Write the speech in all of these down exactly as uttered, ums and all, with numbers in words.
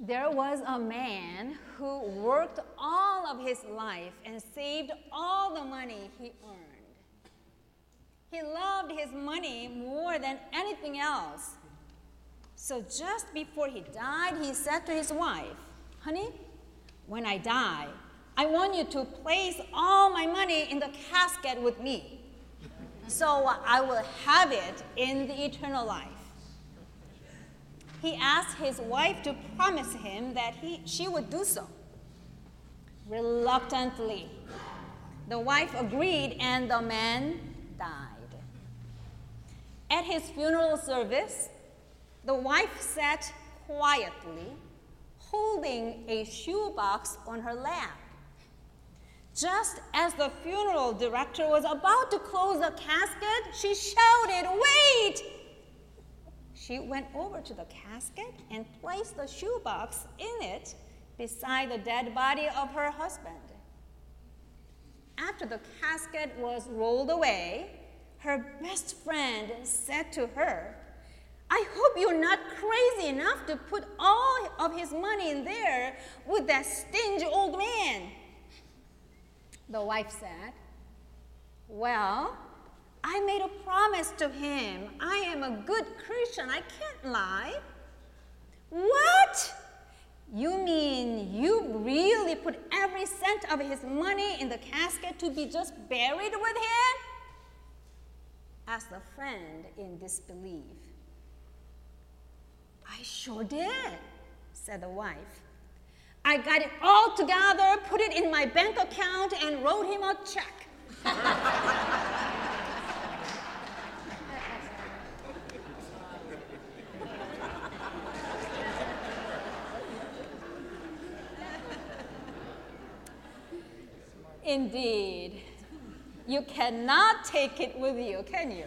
There was a man who worked all of his life and saved all the money he earned. He loved his money more than anything else. So just before he died, he said to his wife, "Honey, when I die, I want you to place all my money in the casket with me, so I will have it in the eternal life." He asked his wife to promise him that he, she would do so. Reluctantly, the wife agreed, and the man died. At his funeral service, the wife sat quietly, holding a shoebox on her lap. Just as the funeral director was about to close the casket, she shouted, "Wait!" She went over to the casket and placed the shoebox in it beside the dead body of her husband. After the casket was rolled away, her best friend said to her, "I hope you're not crazy enough to put all of his money in there with that stingy old man." The wife said, "Well, I made a promise to him. I am a good Christian. I can't lie." "What? You mean you really put every cent of his money in the casket to be just buried with him?" asked a friend in disbelief. "I sure did," said the wife. "I got it all together, put it in my bank account, and wrote him a check." Indeed, you cannot take it with you, can you?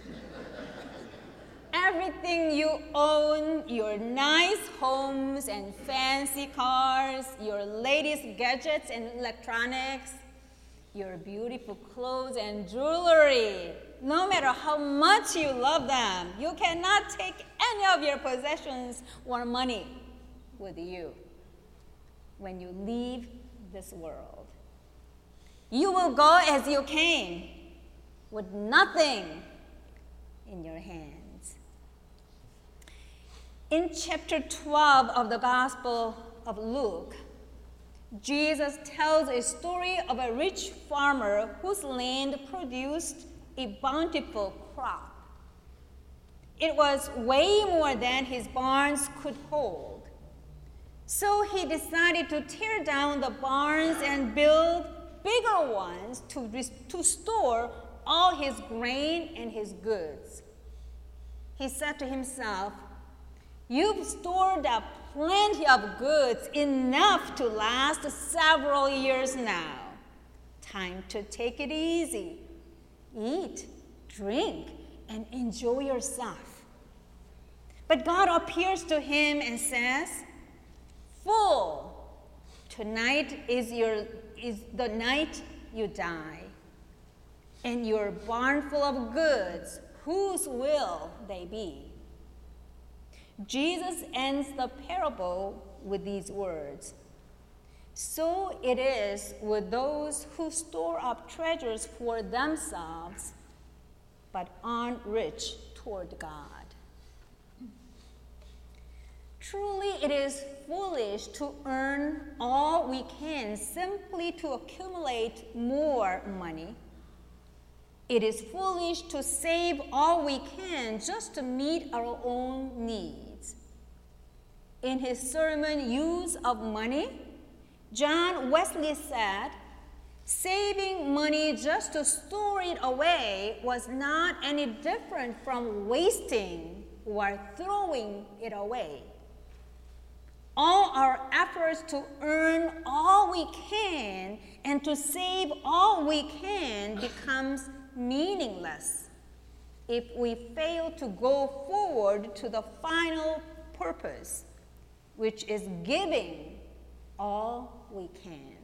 Everything you own, your nice homes and fancy cars, your latest gadgets and electronics, your beautiful clothes and jewelry, no matter how much you love them, you cannot take any of your possessions or money with you when you leave this world. You will go as you came, with nothing in your hands. In chapter twelve of the Gospel of Luke, Jesus tells a story of a rich farmer whose land produced a bountiful crop. It was way more than his barns could hold. So he decided to tear down the barns and build bigger ones to, to store all his grain and his goods. He said to himself, "You've stored up plenty of goods, enough to last several years now. Time to take it easy. Eat, drink, and enjoy yourself." But God appears to him and says, "Fool, tonight is your is the night you die, and your barn full of goods, whose will they be?" Jesus ends the parable with these words, "So it is with those who store up treasures for themselves, but aren't rich toward God." Truly, it is foolish to earn all we can simply to accumulate more money. It is foolish to save all we can just to meet our own needs. In his sermon, Use of Money, John Wesley said, saving money just to store it away was not any different from wasting or throwing it away. All our efforts to earn all we can and to save all we can becomes meaningless if we fail to go forward to the final purpose, which is giving all we can.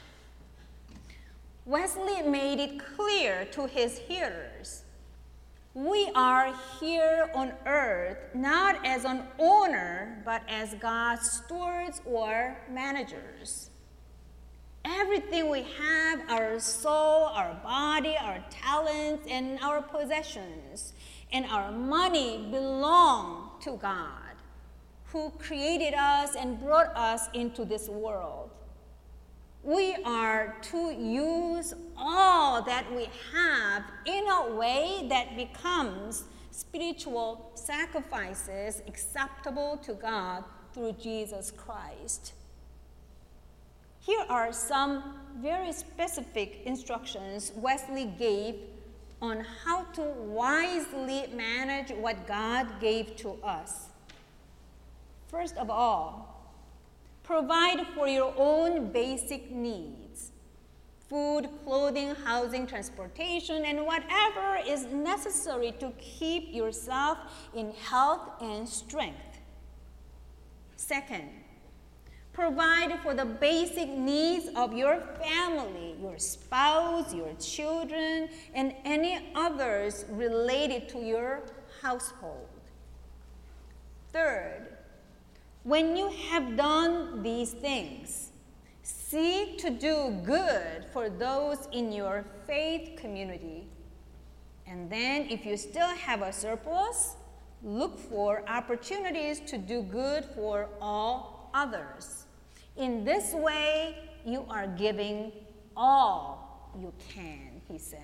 Wesley made it clear to his hearers, We are here on earth not as an owner, but as God's stewards or managers. Everything we have, our soul, our body, our talents, and our possessions, and our money belong to God, who created us and brought us into this world. We are to use all that we have in a way that becomes spiritual sacrifices acceptable to God through Jesus Christ. Here are some very specific instructions Wesley gave on how to wisely manage what God gave to us. First of all, provide for your own basic needs: food, clothing, housing, transportation, and whatever is necessary to keep yourself in health and strength. Second, provide for the basic needs of your family, your spouse, your children, and any others related to your household. Third, when you have done these things, seek to do good for those in your faith community. And then, if you still have a surplus, look for opportunities to do good for all others. In this way, you are giving all you can, he said.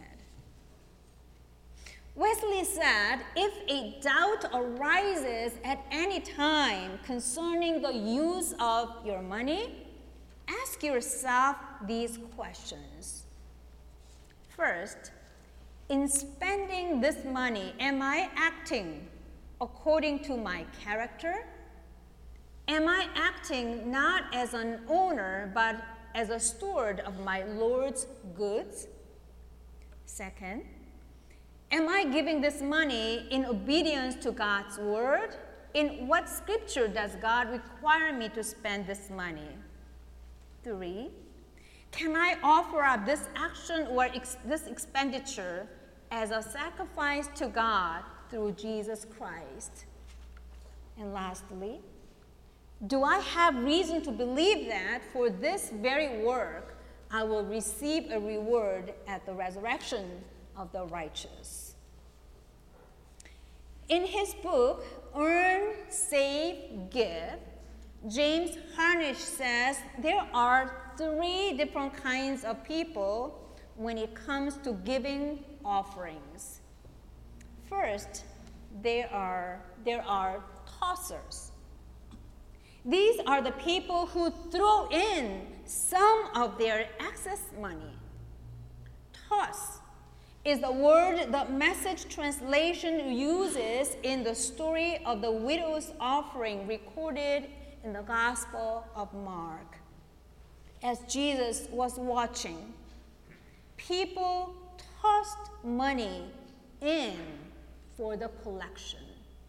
Wesley said, if a doubt arises at any time concerning the use of your money, ask yourself these questions. First, in spending this money, am I acting according to my character? Am I acting not as an owner, but as a steward of my Lord's goods? Second, am I giving this money in obedience to God's word? In what scripture does God require me to spend this money? Three, can I offer up this action or ex- this expenditure as a sacrifice to God through Jesus Christ? And lastly, do I have reason to believe that for this very work I will receive a reward at the resurrection of the righteous? In his book, Earn, Save, Give, James Harnish says there are three different kinds of people when it comes to giving offerings. First, there are, there are tossers. These are the people who throw in some of their excess money. Toss is the word the Message translation uses in the story of the widow's offering recorded in the Gospel of Mark. As Jesus was watching, people tossed money in for the collection.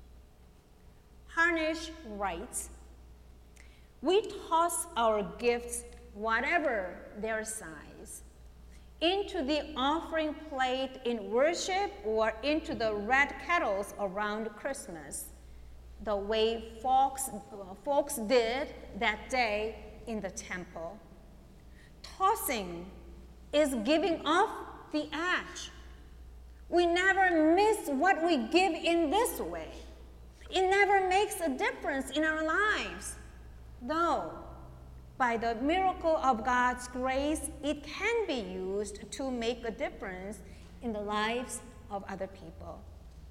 Harnish writes, we toss our gifts, whatever their size, into the offering plate in worship or into the red kettles around Christmas, the way folks, uh, folks did that day in the temple. Tossing is giving off the edge. We never miss what we give in this way. It never makes a difference in our lives. Though, by the miracle of God's grace, it can be used to make a difference in the lives of other people.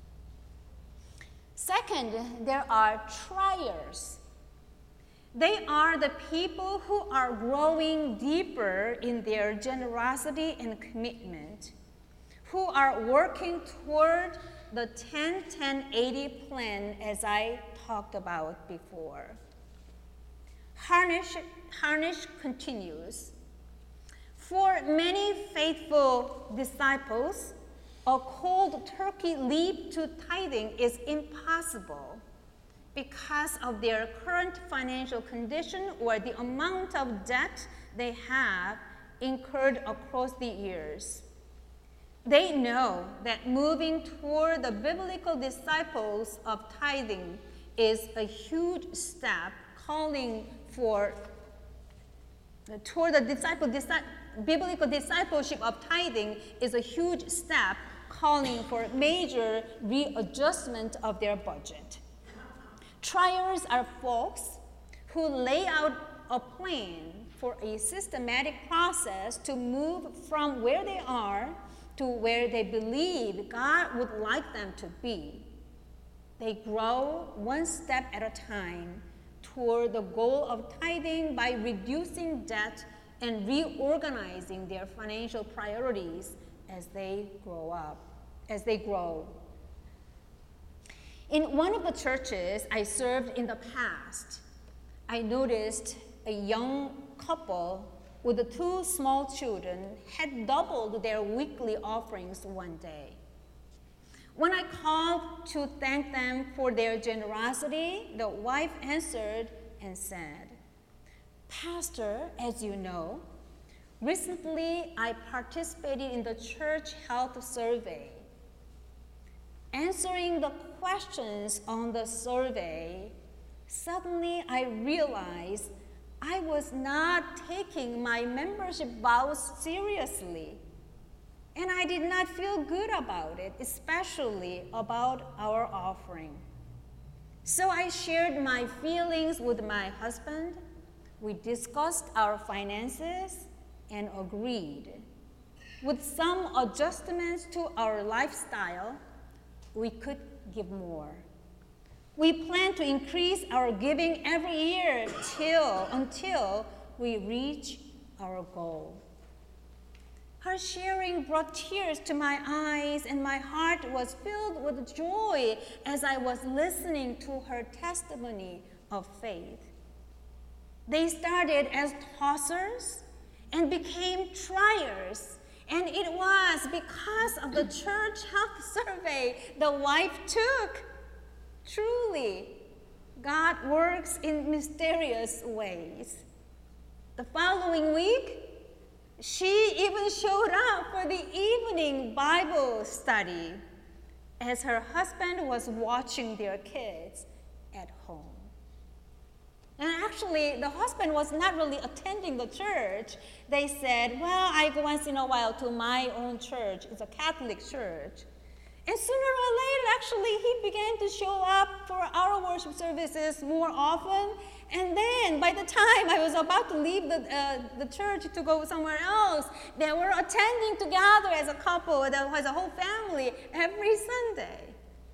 Second, there are triers. They are the people who are growing deeper in their generosity and commitment, who are working toward the ten ten eighty plan as I talked about before. Harnish, Harnish continues, for many faithful disciples, a cold turkey leap to tithing is impossible because of their current financial condition or the amount of debt they have incurred across the years. They know that moving toward the biblical disciples of tithing is a huge step, calling for toward the disciple, disi- biblical discipleship of tithing is a huge step, calling for major readjustment of their budget. Triers are folks who lay out a plan for a systematic process to move from where they are to where they believe God would like them to be. They grow one step at a time toward the goal of tithing by reducing debt and reorganizing their financial priorities as they grow up, as they grow. In one of the churches I served in the past, I noticed a young couple with the two small children had doubled their weekly offerings one day. When I called to thank them for their generosity, the wife answered and said, "Pastor, as you know, recently I participated in the church health survey. Answering the questions on the survey, suddenly I realized I was not taking my membership vows seriously. And I did not feel good about it, especially about our offering. So I shared my feelings with my husband. We discussed our finances and agreed. With some adjustments to our lifestyle, we could give more. We plan to increase our giving every year till, until we reach our goal." Her sharing brought tears to my eyes, and my heart was filled with joy as I was listening to her testimony of faith. They started as tossers and became triers, and it was because of the church health survey the wife took. Truly, God works in mysterious ways. The following week, she even showed up for the evening Bible study as her husband was watching their kids at home. And actually, the husband was not really attending the church. They said, "Well, I go once in a while to my own church. It's a Catholic church." And sooner or later, actually, he began to show up for our worship services more often. And then, by the time I was about to leave the, uh, the church to go somewhere else, they were attending together as a couple, as a whole family, every Sunday.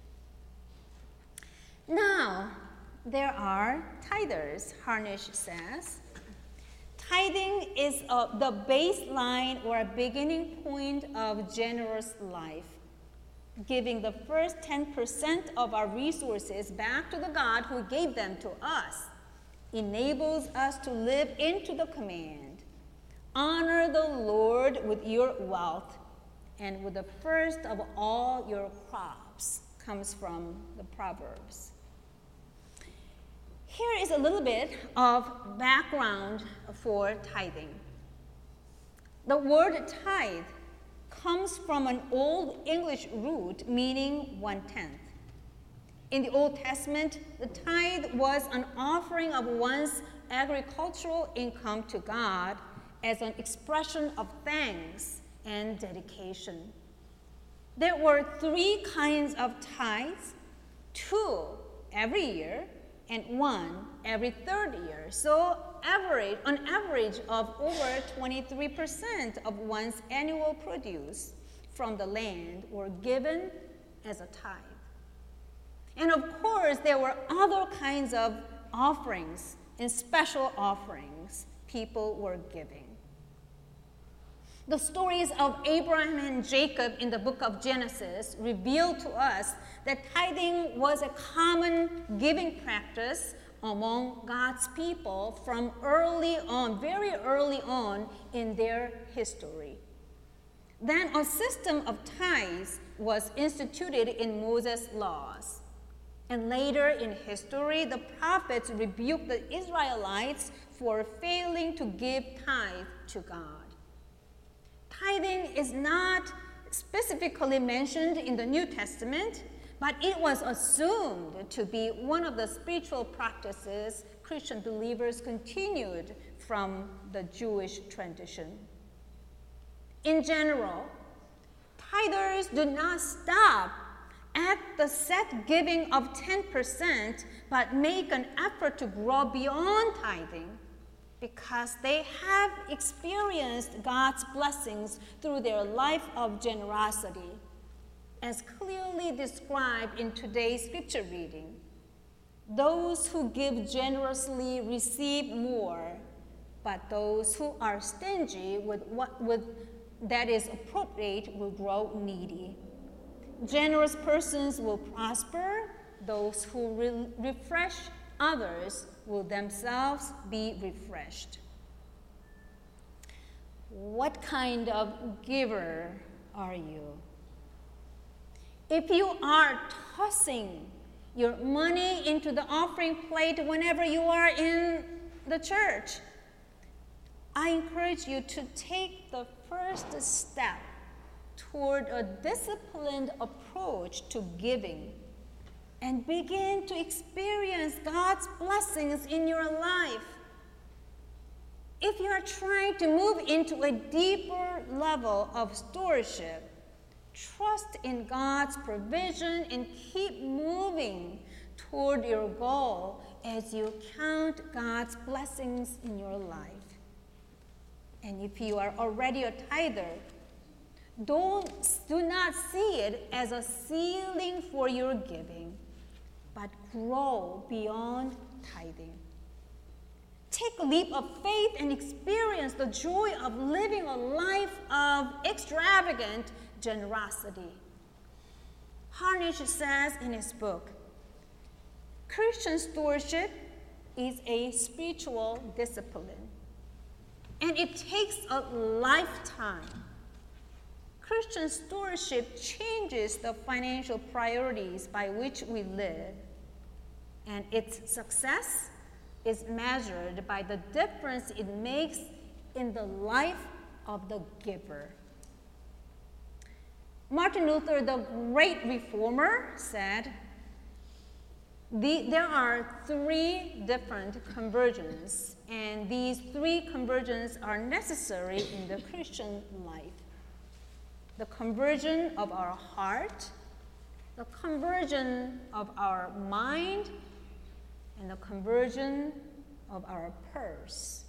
Now, there are tithers, Harnish says. Tithing is uh, the baseline or a beginning point of generous life. Giving the first ten percent of our resources back to the God who gave them to us enables us to live into the command, "Honor the Lord with your wealth and with the first of all your crops," comes from the Proverbs. Here is a little bit of background for tithing. The word tithe comes from an Old English root meaning one-tenth. In the Old Testament, the tithe was an offering of one's agricultural income to God as an expression of thanks and dedication. There were three kinds of tithes, two every year and one every third year. So average, an average of over twenty-three percent of one's annual produce from the land were given as a tithe. And of course, there were other kinds of offerings and special offerings people were giving. The stories of Abraham and Jacob in the book of Genesis reveal to us that tithing was a common giving practice among God's people from early on, very early on in their history. Then a system of tithes was instituted in Moses' laws. And later in history, the prophets rebuked the Israelites for failing to give tithe to God. Tithing is not specifically mentioned in the New Testament, but it was assumed to be one of the spiritual practices Christian believers continued from the Jewish tradition. In general, tithers do not stop at the set giving of ten percent, but make an effort to grow beyond tithing because they have experienced God's blessings through their life of generosity, as clearly described in today's scripture reading. Those who give generously receive more, but those who are stingy with what with that is appropriate will grow needy. Generous persons will prosper. Those who re- refresh others will themselves be refreshed. What kind of giver are you? If you are tossing your money into the offering plate whenever you are in the church, I encourage you to take the first step toward a disciplined approach to giving and begin to experience God's blessings in your life. If you are trying to move into a deeper level of stewardship, trust in God's provision and keep moving toward your goal as you count God's blessings in your life. And if you are already a tither, don't, do not see it as a ceiling for your giving, but grow beyond tithing. Take a leap of faith and experience the joy of living a life of extravagant generosity. Harnish says in his book, Christian stewardship is a spiritual discipline, and it takes a lifetime. Christian stewardship changes the financial priorities by which we live, and its success is measured by the difference it makes in the life of the giver. Martin Luther, the great reformer, said, the, there are three different conversions, and these three conversions are necessary in the Christian life. The conversion of our heart, the conversion of our mind, and the conversion of our purse.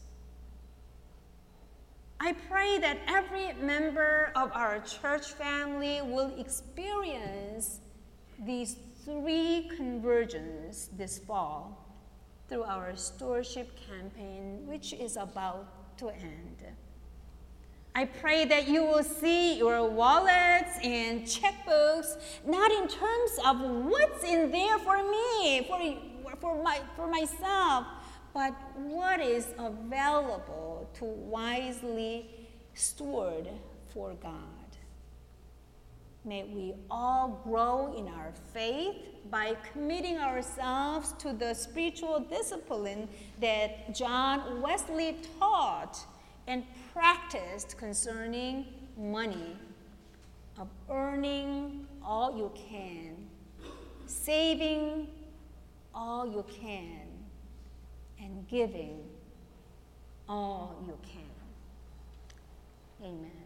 I pray that every member of our church family will experience these three conversions this fall through our stewardship campaign, which is about to end. I pray that you will see your wallets and checkbooks not in terms of what's in there for me, for, for, my, for myself, but what is available to wisely steward for God. May we all grow in our faith by committing ourselves to the spiritual discipline that John Wesley taught and practiced concerning money, of earning all you can, saving all you can, and giving all you can. Amen.